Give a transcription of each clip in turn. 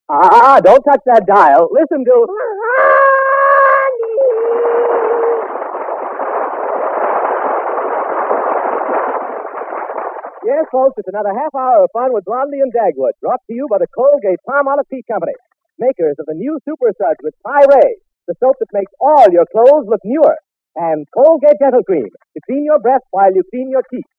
Don't touch that dial. Listen to... Yes, folks, it's another half hour of fun with Blondie and Dagwood, brought to you by the Colgate Palmolive Tea Company, makers of the new Super Suds with Pyrade, the soap that makes all your clothes look newer, and Colgate Dental Cream to clean your breath while you clean your teeth.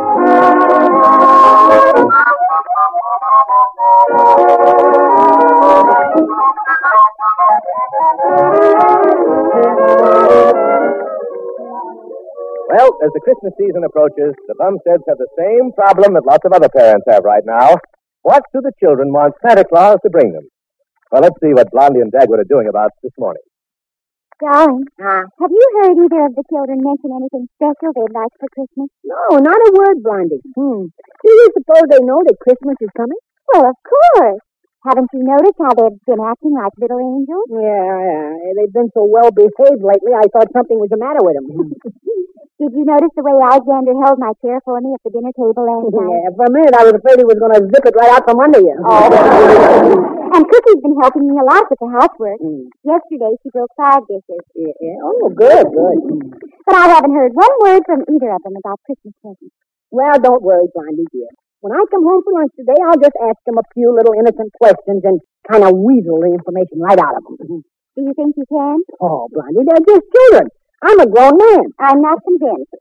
Well, as the Christmas season approaches, the Bumsteads have the same problem that lots of other parents have right now. What do the children want Santa Claus to bring them? Well, let's see what Blondie and Dagwood are doing about this morning. Darling, have you heard either of the children mention anything special they'd like for Christmas? No, not a word, Blondie. Do you suppose they know that Christmas is coming? Well, of course. Haven't you noticed how they've been acting like little angels? Yeah. They've been so well behaved lately, I thought something was the matter with them. Did you notice the way Alexander held my chair for me at the dinner table last night? Yeah, for a minute I was afraid he was going to zip it right out from under you. Oh. And Cookie's been helping me a lot with the housework. Yesterday she broke 5 dishes. Yeah. Oh, good. But I haven't heard one word from either of them about Christmas presents. Well, don't worry, Blondie, dear. When I come home for lunch today, I'll just ask them a few little innocent questions and kind of weasel the information right out of them. Do you think you can? Oh, Blondie, they're just children. I'm a grown man. I'm not convinced.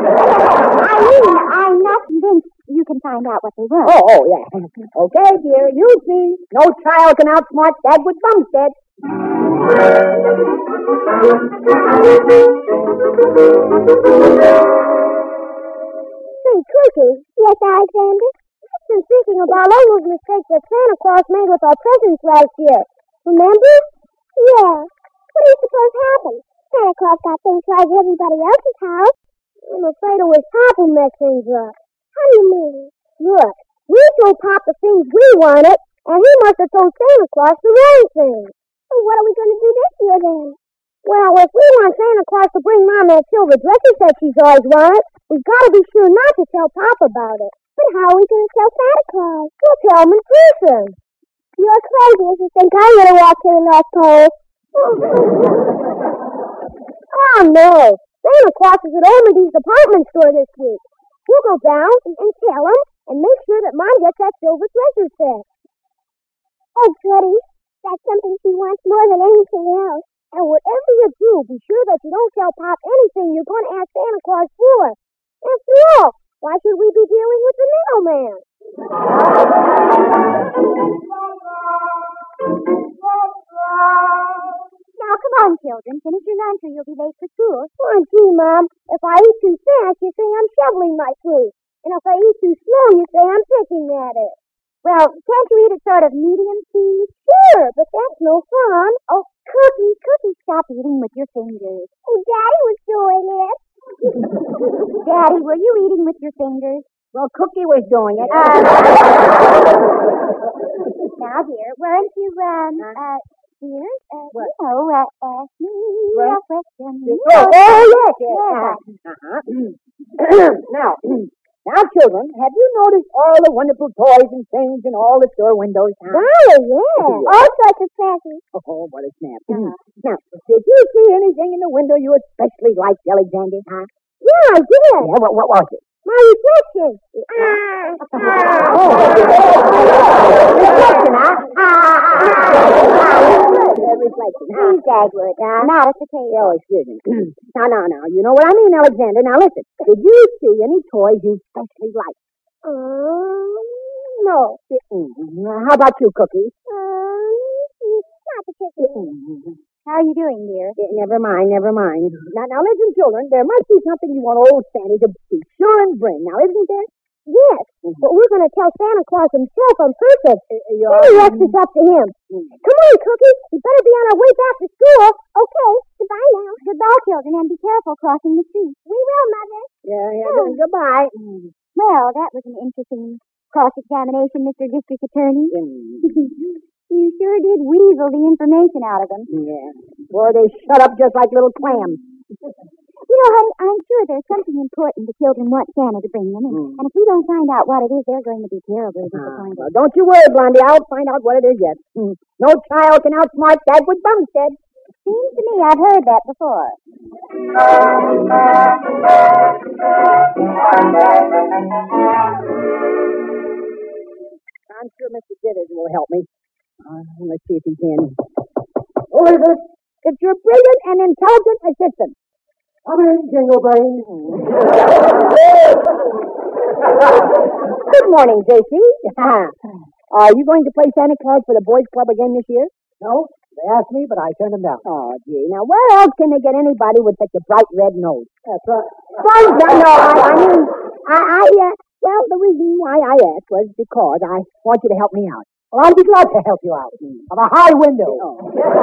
I'm not convinced you can find out what they want. Oh, yeah. Okay, dear, you see. No child can outsmart Dagwood Bumstead. Say, Cookie. Yes, Alexander? I've been thinking about all those mistakes that Santa Claus made with our presents last year. Remember? Yeah. What do you suppose happened? Santa Claus got things right at everybody else's house. I'm afraid it was Pop who messed things up. How do you mean? Look, we told Pop the things we wanted, and he must have told Santa Claus the wrong thing. So what are we going to do this year then? Well, if we want Santa Claus to bring Mom that silver dresses that she's always wanted, we've got to be sure not to tell Pop about it. But how are we going to tell Santa Claus? We'll tell him in person. You're crazy if you think I'm going to walk to the North Pole. Oh, no. Santa Claus is at Omedee's department store this week. We'll go down and tell him and make sure that Mom gets that silver treasure set. Oh, goody. That's something she wants more than anything else. And whatever you do, be sure that you don't tell Pop anything you're going to ask Santa Claus for. After all, why should we be dealing with the middleman? Now, come on, children. Finish your lunch or you'll be late for school. Oh, gee, Mom. If I eat too fast, you say I'm shoveling my food. And if I eat too slow, you say I'm picking at it. Well, can't you eat it sort of medium speed? Sure, but that's no fun. Oh, Cookie, stop eating with your fingers. Oh, Daddy was doing it. Daddy, were you eating with your fingers? Well, Cookie was doing it. Now, dear, weren't you, dear, ask me a question. Yes. Now, children, have you noticed all the wonderful toys and things in all the store windows? Huh? Oh, yeah. All sorts of presents. Oh, what a snap. Now, did you see anything in the window you especially liked, Alexander? Huh? Yeah, I did. Yeah, what was it? My reflection. Reflection, huh? Reflection, huh? Please, Dagwood, not a potato. Oh, excuse me. Now. You know what I mean, Alexander. Now, listen. Did you see any toys you especially liked? No. How about you, Cookie? Not particularly. How are you doing, dear? Never mind. Now, listen, children. There must be something you want old Sandy to be sure and bring. Now, isn't there? Yes, but we're going to tell Santa Claus himself on purpose. The rest is up to him. Come on, Cookie. We better be on our way back to school. Okay, goodbye now. Goodbye, children, and be careful crossing the street. We will, Mother. Yeah, goodbye. Well, that was an interesting cross-examination, Mr. District Attorney. You sure did weasel the information out of them. Yeah. Boy, they shut up just like little clams. You know, honey, I'm sure there's something important the children want Santa to bring them, and if we don't find out what it is, they're going to be terribly disappointed. Well, don't you worry, Blondie. I'll find out what it is yet. No child can outsmart Dagwood Bumstead. Seems to me I've heard that before. I'm sure Mr. Dithers will help me. Let's see if he's in. Who is it? It's your brilliant and intelligent assistant. Come in, Jingle Brain. Good morning, J.C. Are you going to play Santa Claus for the Boys Club again this year? No. They asked me, but I turned them down. Oh, gee. Now, where else can they get anybody with such a bright red nose? That's right. Well, the reason why I asked was because I want you to help me out. Well, I'd be glad to help you out. Of a high window. Oh.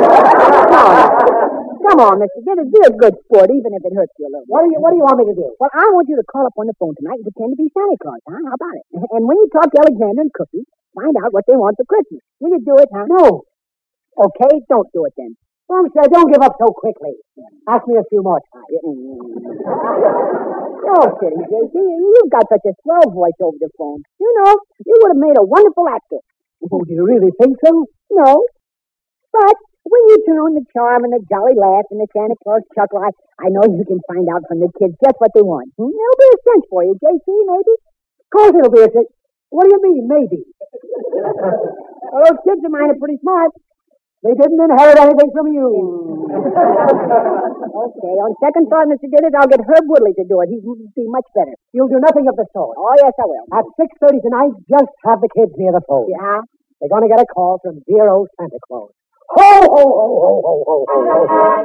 Come on, Mr. Dithers. Be a good sport, even if it hurts you a little. What do you want me to do? Well, I want you to call up on the phone tonight and pretend to be Santa Claus, huh? How about it? And when you talk to Alexander and Cookie, find out what they want for Christmas. Will you do it, huh? No. Okay, don't do it then. Bumstead, don't give up so quickly. Ask me a few more times. Oh, kidding, J.C. You've got such a swell voice over the phone. You know, you would have made a wonderful actor. Oh, do you really think so? No. But when you turn on the charm and the jolly laugh and the Santa Claus chuckle, I know you can find out from the kids just what they want. It'll be a cinch for you, J.C., maybe? Of course it'll be a cinch. What do you mean, maybe? Well, those kids of mine are pretty smart. They didn't inherit anything from you. Okay, on second thought, Mr. Dithers, I'll get Herb Woodley to do it. He'd be much better. You'll do nothing of the sort. Oh, yes, I will. At 6:30 tonight, just have the kids near the phone. Yeah? They're going to get a call from dear old Santa Claus. Ho, ho, ho, ho, ho, ho, ho, ho.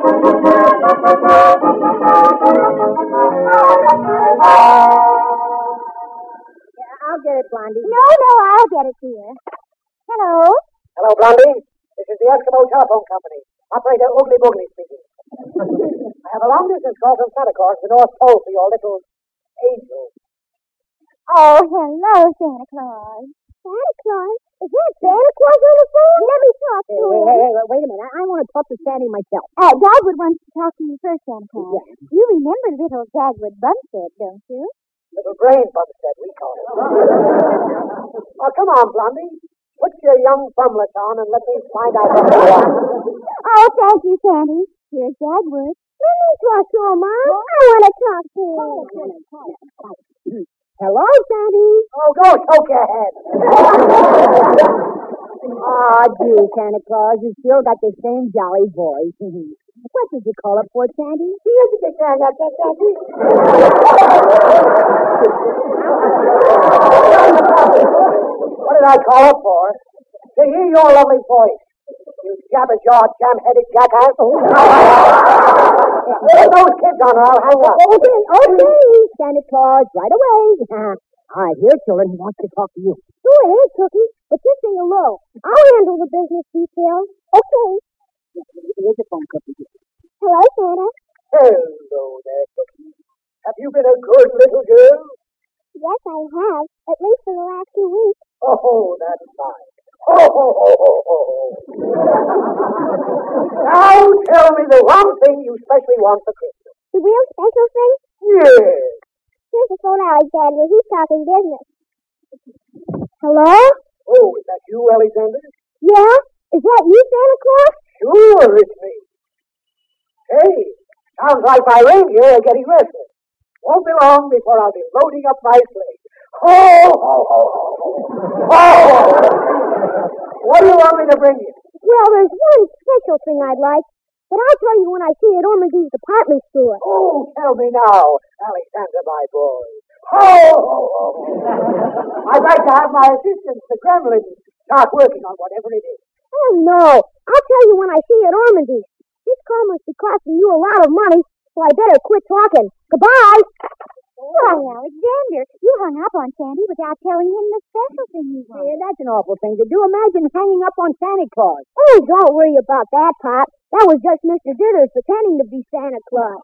Yeah, I'll get it, Blondie. No, I'll get it, dear. Hello? Hello, Blondie. This is the Eskimo Telephone Company. Operator Oogly Boogly speaking. I have a long-distance call from Santa Claus to the North Pole for your little angel. Oh, hello, Santa Claus. Santa Claus? Is that Santa Claus on the phone? Let me talk to him. Wait a minute. I want to talk to Sandy myself. Dagwood wants to talk to you first, Santa Claus. Yeah. You remember little Dagwood Bumstead, don't you? Little brain Bumstead, we call it. Oh, come on, Blondie. Put your young thumblets on and let me find out what you want. Oh, thank you, Sandy. Here's Dagwood. Let me talk to him, Mom. I want to talk to him. Hello, Sandy. Oh, go choke your head. Gee, Santa Claus, you still got the same jolly voice. What did you call it for, Sandy? What did I call it for? To hear your lovely voice. You jabber-jawed, jam-headed jackass. Get those kids on or I'll hang up. Okay, Santa Claus, right away. All right, here, children. He wants to talk to you. Go ahead, Cookie, but just say hello. I'll handle the business details. Okay. Here's the phone, Cookie. Hello, Santa. Hello there, Cookie. Have you been a good little girl? Yes, I have. At least for the last 2 weeks. Oh, that's fine. Oh. Now tell me the one thing you especially want for Christmas. The real special thing? Yes. Here's the phone, Alexander. He's talking business. Hello? Oh, is that you, Alexander? Yeah? Is that you, Santa Claus? Sure, it's me. Hey, sounds like my reindeer are getting restless. Won't be long before I'll be loading up my sleigh. Ho, ho, ho, ho. Ho! What do you want me to bring you? Well, there's one special thing I'd like, but I'll tell you when I see it at Ormsby's department store. Oh, tell me now, Alexander, my boy. Ho, ho, ho. I'd like to have my assistants, the gremlins, start working on whatever it is. Oh, no. I'll tell you when I see it at Ormsby's. This call must be costing you a lot of money, so I better quit talking. Goodbye. Why, Alexander, you hung up on Sandy without telling him the special thing you want. Yeah, that's an awful thing to do. Imagine hanging up on Santa Claus. Oh, don't worry about that, Pop. That was just Mr. Dithers pretending to be Santa Claus.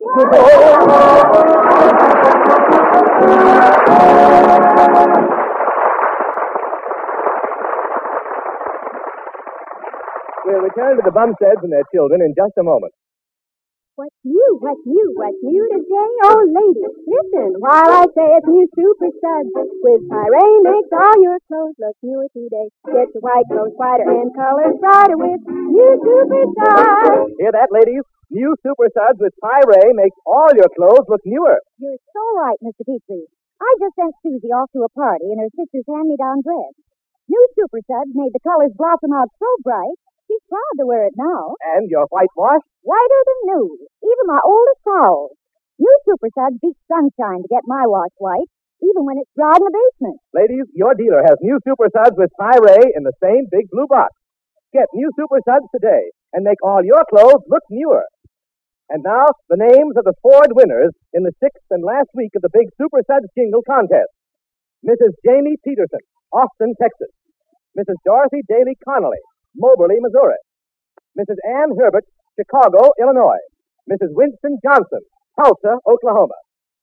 We'll return to the Bumsteads and their children in just a moment. What's new? What's new? What's new today? Oh, ladies, listen while I say it's new Super Suds. With Pyrene makes all your clothes look newer today. Get your white clothes whiter and colors brighter with new Super Suds. Hear that, ladies? New Super Suds with Pyrene makes all your clothes look newer. You're so right, Mr. Petrie. I just sent Susie off to a party in her sister's hand-me-down dress. New Super Suds made the colors blossom out so bright, she's proud to wear it now. And your whitewash? Whiter than new, even my oldest towels. New Super Suds beat sunshine to get my wash white, even when it's dry in the basement. Ladies, your dealer has new Super Suds with Pyrene in the same big blue box. Get new Super Suds today and make all your clothes look newer. And now, the names of the Ford winners in the 6th and last week of the big Super Suds jingle contest. Mrs. Jamie Peterson, Austin, Texas. Mrs. Dorothy Daly Connolly, Moberly, Missouri. Mrs. Ann Herbert, Chicago, Illinois. Mrs. Winston Johnson, Tulsa, Oklahoma.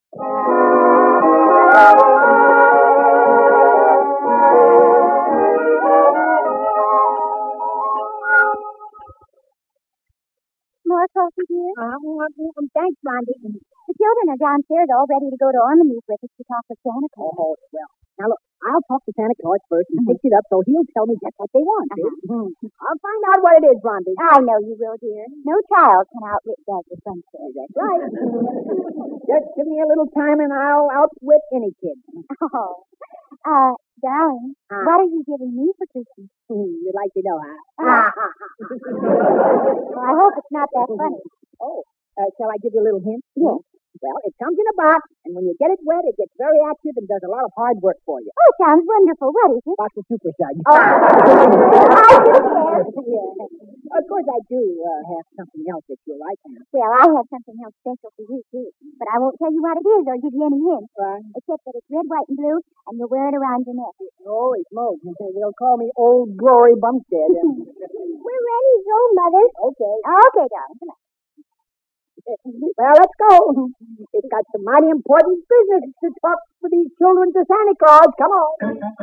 More coffee, dear? Thanks, Blondie. The children are downstairs all ready to go to Ormond with us to talk with Santa Claus. Oh, well. Now, look, I'll talk to Santa Claus first and fix it up so he'll tell me just what they want. I'll find out what it is, Blondie. I know you will, dear. No child can outwit Daddy Sunset. That's right. Just give me a little time and I'll outwit any kid. Oh, darling, what are you giving me for Christmas? You'd like to know, huh? Well, I hope it's not that funny. Oh, shall I give you a little hint? Yes. Well, it comes in a box, and when you get it wet, it gets very active and does a lot of hard work for you. Oh, sounds wonderful. What is it? Box of Super Suds. Oh, I do care. Yeah. Of course, I do have something else that you'll like. Well, I have something else special for you, too. But I won't tell you what it is or give you any hints. Except that it's red, white, and blue, and you'll wear it around your neck. Holy smokes. They'll call me Old Glory Bumstead. We're ready to go, Mother. Okay. Okay, darling. Come on. Well, let's go. It's got some mighty important business to talk to these children to Santa Claus. Come on.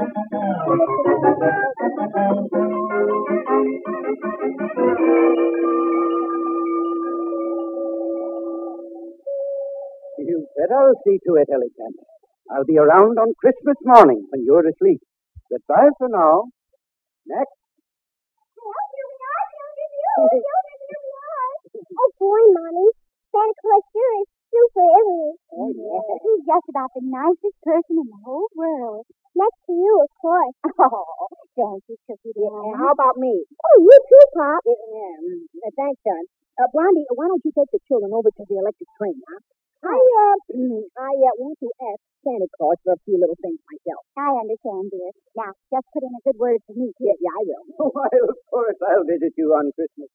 You bet I'll see to it, Ellicott. I'll be around on Christmas morning when you're asleep. Goodbye for now. Next. Well, here we are, children. Here we are. Oh, boy, Mommy. Santa Claus sure is super, isn't he? Oh, yeah. He's just about the nicest person in the whole world. Next to you, of course. Oh, thank you, Cookie. How about me? Oh, you too, Pop. Thanks, son. Blondie, why don't you take the children over to the electric train, huh? I want to ask Santa Claus for a few little things myself. I understand, dear. Now, just put in a good word for me, too. Yeah, I will. Why, of course, I'll visit you on Christmas.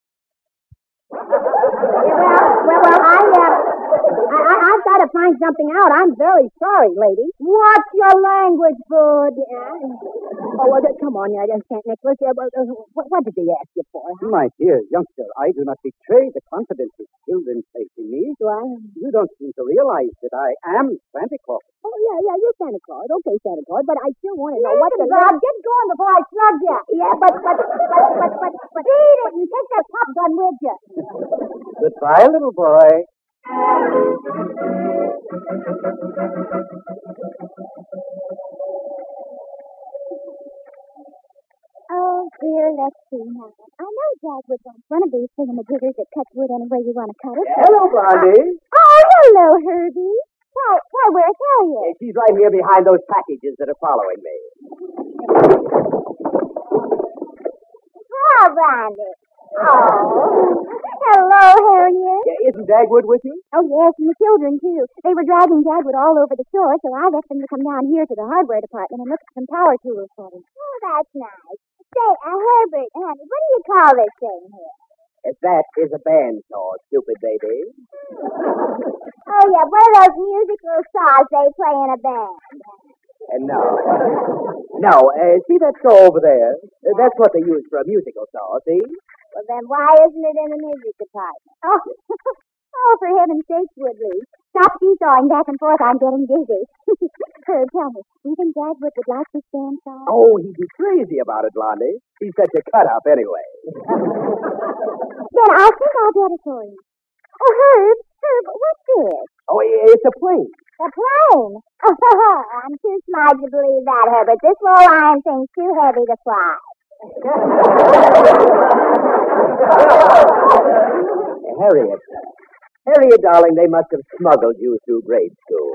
I've got to find something out. I'm very sorry, lady. Watch your language, bud. Come on, St. Nicholas. What did they ask you for? Huh? My dear youngster, I do not betray the confidence that children place in me. Do I? You don't seem to realize that I am Santa Claus. Oh, yeah, you're Santa Claus. Okay, Santa Claus, but I still want to know what the... Bob, get going before I slug you. Yeah, but... Beat it and take that pop gun with you. Goodbye, little boy. Oh, dear, let's see now. I know Dagwood wants one of these thingamajiggers that cuts wood any way you want to cut it. Hello, Blondie. Oh, hello, Herbie. Why, where's Harriet? She's right here behind those packages that are following me. Oh, Blondie. Oh, hello, Harriet. Isn't Dagwood with you? Oh, yes, and the children, too. They were dragging Dagwood all over the store, so I left them to come down here to the hardware department and look at some power tools for them. Oh, that's nice. Say, Herbert, honey, what do you call this thing here? That is a bandsaw, stupid baby. Oh, yeah, what are those musical saws they play in a band? No, see that saw over there? That's what they use for a musical saw, see? Well, then why isn't it in the music department? Oh, for heaven's sake, Woodley. Stop seesawing back and forth. I'm getting dizzy. Herb, tell me, do you think Dagwood would like this bandsaw? Oh, he'd be crazy about it, Blondie. He's such a cut-up anyway. Then I think I'll get it for you. Oh, Herb, what's this? Oh, it's a plane. A plane? I'm too smart to believe that, Herbert. This roll iron thing's too heavy to fly. Harriet, darling, they must have smuggled you through grade school.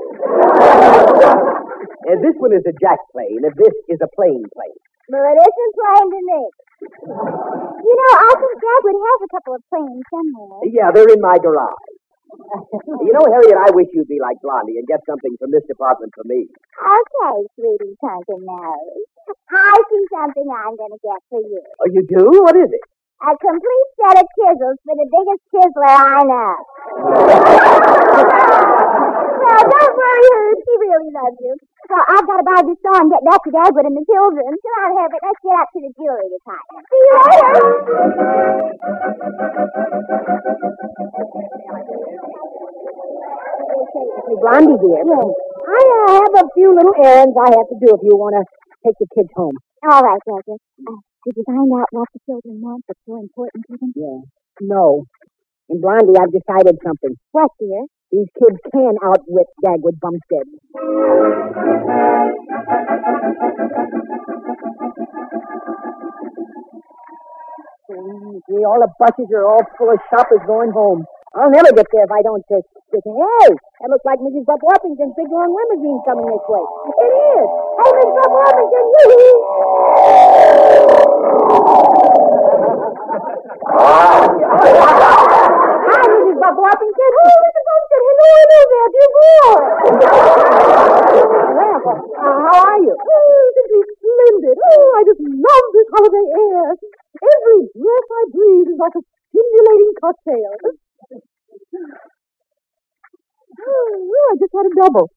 This one is a jack plane, and this is a plane. Well, it isn't plain to me. You know, I think Dagwood has a couple of planes somewhere. Yeah, they're in my garage. You know, Harriet, I wish you'd be like Blondie and get something from this department for me. Okay, sweetie Pumpkin Nose. I see something I'm going to get for you. Oh, you do? What is it? A complete set of chisels for the biggest chiseler I know. Well, don't worry, Herb. He really loves you. Well, I've got to buy this store and get back to Dagwood and the children. Come on, Herbert. Let's get up to the jewelry department. See you later. Blondie, dear. Yes. I have a few little errands I have to do if you want to take the kids home. All right, Roger. Did you find out what the children want that's so important to them? Yeah. No. And Blondie, I've decided something. What, dear? These kids can outwit Dagwood Bumstead. See, all the buses are all full of shoppers going home. I'll never get there if I don't take. Hey, that looks like Mrs. Buck Orpington's big long limousine coming this way. It is. Hey, Mrs. Buck Orpington, Hi, Mrs. Buck Orpington. Oh, Mrs. Bumstead, hello there, dear boy. Well, how are you? Oh, simply splendid. Oh, I just love this holiday air. Every breath I breathe is like a stimulating cocktail. Oh, I just had a double.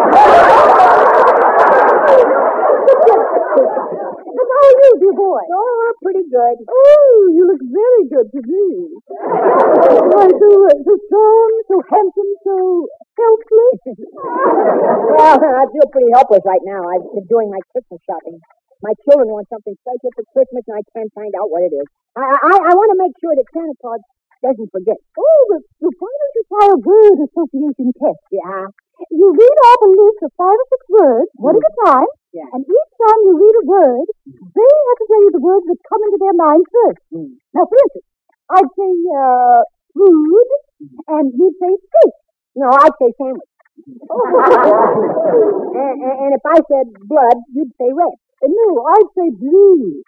And how are you, dear boy? Oh, pretty good. Oh, you look very good to me. Why, so strong, so handsome, so helpless. Well, I feel pretty helpless right now. I've been doing my Christmas shopping. My children want something special for Christmas, and I can't find out what it is. I want to make sure that Santa Claus doesn't forget. Oh, but why don't you try a word association test? Yeah? You read off a list of 5 or 6 words, one at a time, Yeah. and each time you read a word, they have to tell you the words that come into their mind first. Now, for instance, I'd say food, and you'd say steak. No, I'd say sandwich. and if I said blood, you'd say red. No, I'd say blue.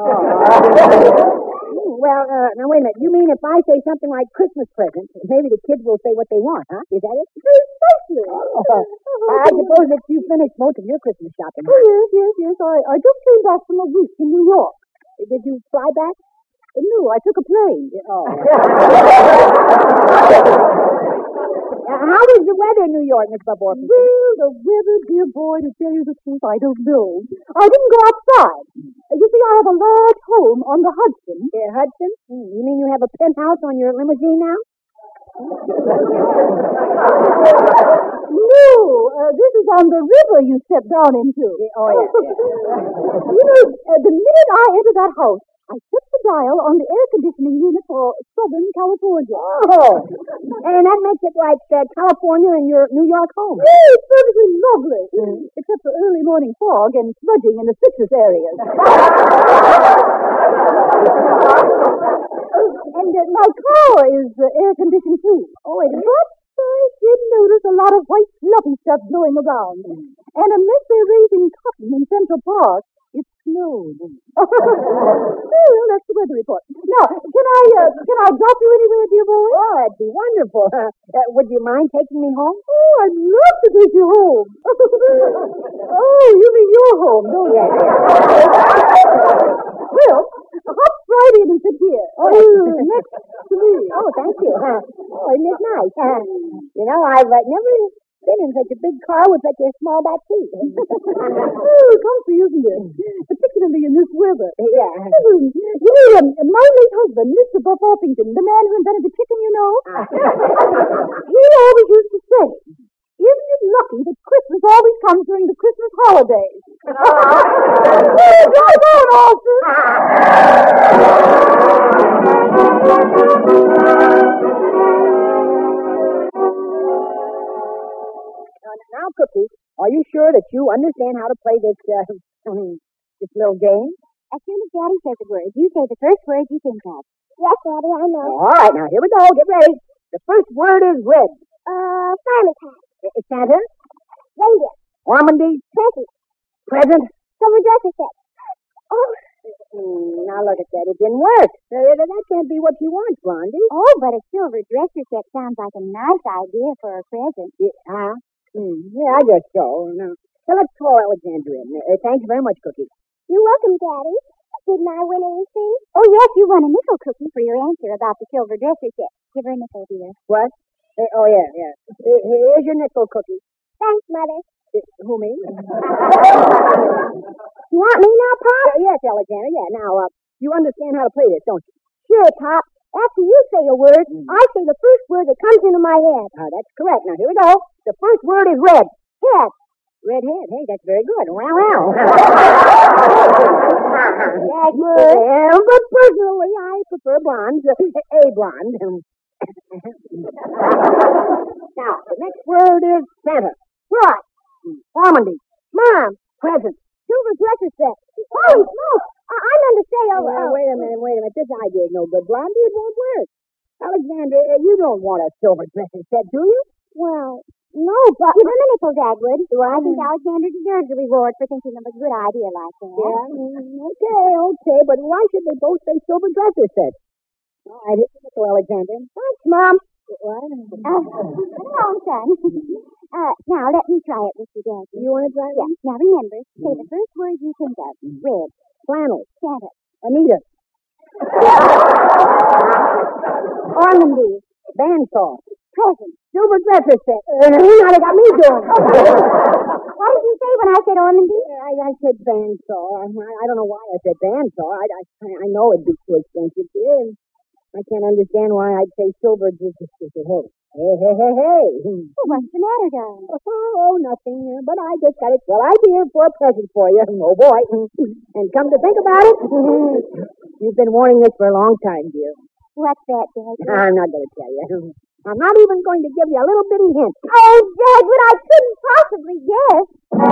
Well, now wait a minute. You mean if I say something like Christmas present, maybe the kids will say what they want, huh? Is that it? Precisely. I suppose that you finished most of your Christmas shopping. Oh, yes. I just came back from a week in New York. Did you fly back? No, I took a plane. Oh. How is the weather in New York, Miss Bob Orpington? Well, the weather, dear boy, to tell you the truth, I don't know. I didn't go outside. You see, I have a large home on the Hudson. Hudson? You mean you have a penthouse on your limousine now? No, this is on the river you step down into. Oh, yeah. You know, the minute I entered that house, I set the dial on the air conditioning unit for Southern California. Oh, and that makes it like California and your New York home. Oh, it's perfectly lovely, except for early morning fog and smudging in the citrus areas. And my car is air-conditioned too. Oh, it is? But I did notice a lot of white fluffy stuff blowing around. And unless they're raising cotton in Central Park, it snowed. Well, that's the weather report. Now, can I drop you anywhere, dear boy? Oh, that'd be wonderful. Would you mind taking me home? Oh, I'd love to take you home. Oh, you mean your home, don't you? Well, hop right in and sit here. Next to me. Oh, thank you. Oh, isn't it nice? You know, I've never been in such a big car with such a small back seat. Oh, comfy, isn't it? Particularly in this weather. Yeah. You know, my late husband, Mr. Buff Orpington, the man who invented the chicken, you know, he always used to say, isn't it lucky that Christmas always comes during the Christmas holidays? Drive on, Austin! you understand how to play this, this little game? As soon as Daddy says a word, you say the first word you think of. Yes, Daddy, I know. All right, now here we go. Get ready. The first word is red. Fireman's hat. Santa. Reindeer. Ormandy. Present. Present. Silver dresser set. Oh. Now look at that. It didn't work. That can't be what you want, Blondie. Oh, but a silver dresser set sounds like a nice idea for a present. Yeah, I guess so. Now, so let's call Alexandra in. Thanks very much, Cookie. You're welcome, Daddy. Didn't I win anything? Oh, yes, you won a nickel, Cookie, for your answer about the silver dresser set. Give her a nickel, dear. What? Oh, yeah. Here's your nickel, Cookie. Thanks, Mother. Who, me? You want me now, Pop? Yes, Alexandra, yeah. Now, you understand how to play this, don't you? Sure, Pop. After you say a word, I say the first word that comes into my head. That's correct. Now, here we go. The first word is red. Head. Red head. Hey, that's very good. Wow. That's good. Yeah, but personally, I prefer blondes. A blonde. Now, the next word is Santa. What? Ormandy. Mom. Present. Silver dresser set. Holy smoke! I meant to say Wait a minute. This idea is no good, Blondie. It won't work. Alexander, you don't want a silver dresser set, do you? Well, no, but... Give him a nickel, Dagwood. I think Alexander deserves a reward for thinking of a good idea like that. Yeah, okay, but why should they both say silver dresser set? All right, here's a nickel, Alexander. Thanks, Mom. What? Wrong, son. Now, let me try it with you, Dad. You want to try it? Yeah. Now, remember, say the first word you think of. Red. Flannel. Santa. Anita. Ormandy. Bandsaw. Present. Silver dresser set. Now they got me doing. What did you say when I said Ormandy? I said bandsaw. I don't know why I said bandsaw. I know it'd be too expensive here. I can't understand why I'd say silver dresser set. Hey. What's the matter, darling? Oh, nothing. But I just got a swell idea for a present for you. Oh, boy. And come to think about it, you've been wanting this for a long time, dear. What's that, Dad? I'm not going to tell you. I'm not even going to give you a little bitty hint. Oh, Dagwood, I couldn't possibly guess.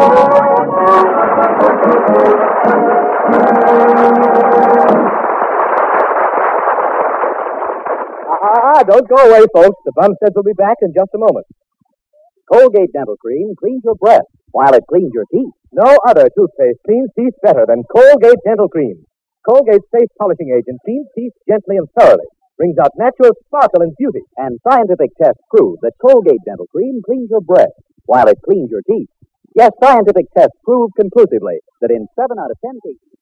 Don't go away, folks. The Bumsteads will be back in just a moment. Colgate Dental Cream cleans your breath while it cleans your teeth. No other toothpaste cleans teeth better than Colgate Dental Cream. Colgate's safe polishing agent cleans teeth gently and thoroughly, brings out natural sparkle and beauty. And scientific tests prove that Colgate Dental Cream cleans your breath while it cleans your teeth. Yes, scientific tests prove conclusively that in 7 out of 10 cases,